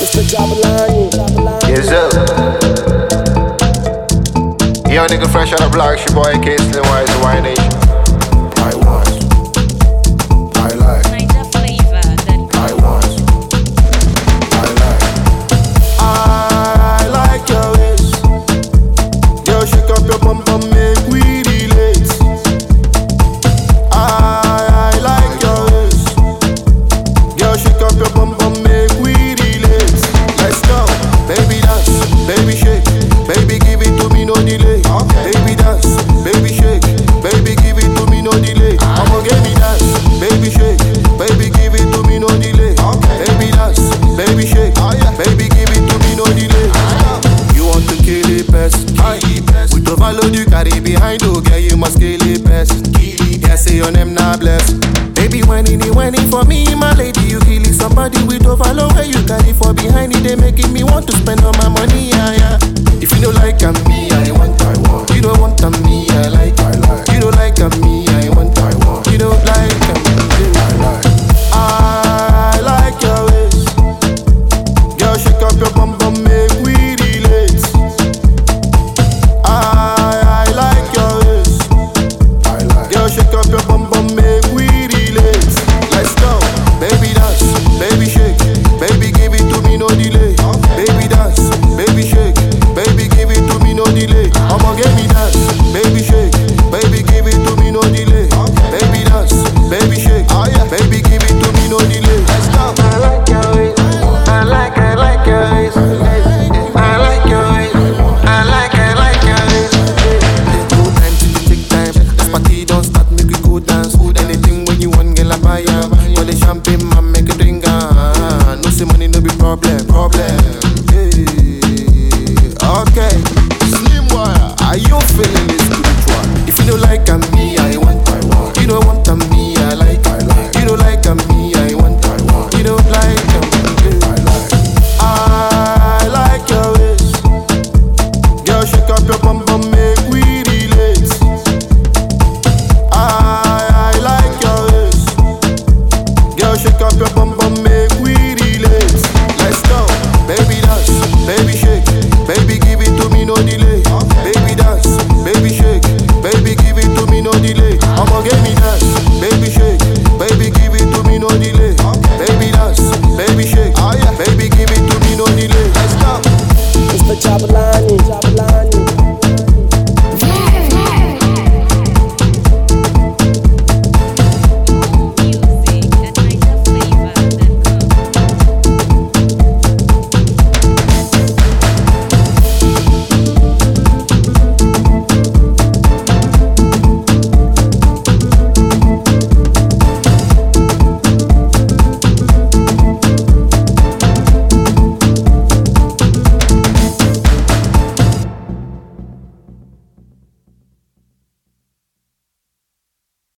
Mr. Jabalani. Yes, sir. Young nigga fresh out of block, your boy K Slim Wise, the Y Nation. I want. I like. Niger flavor that I want. I like. I like your waist. Girl, shake up your bum bum, make we relate. I like your waist. Girl, shake up your bum bum, make we relate. Let's go, baby dance, baby shake, baby give it to me no delay. Baby dance, baby shake, baby give it to me no delay. I'ma give me dance, baby shake, baby give it to me no delay. Baby dance, baby shake, baby give it to me no delay. You want to kill it best? With the value you carry behind, oh girl, you must kill it best. Yeah, say your name not blessed. Baby, whining for me, my lady, you killing somebody with overload where you carry for behind it. They making me want to spend all my money, yeah. If you don't like me, I want. You don't want me, I like. You don't like me, I want. You don't like me, I like your waist. Girl, shake up your bum bum, make we relate. I like your waist. Girl, shake up your bum bum, make we relate. Let's go, baby dance, baby shake, baby give it to me no delay. Baby dance, baby shake, baby give it to me no delay. I'ma give me dance, baby shake, baby give it to me no delay. Baby dance, baby shake, baby give it to me no delay. Let's go. I like your waist, I like your waist. I like your waist, I like your waist. There's no time to take time. This party don't start, make we go dance. Anything when you want, girl I buy ya. For the champagne, man, make a drink. No say money, no be problem. Hey, okay. Slim wire, are you feeling it?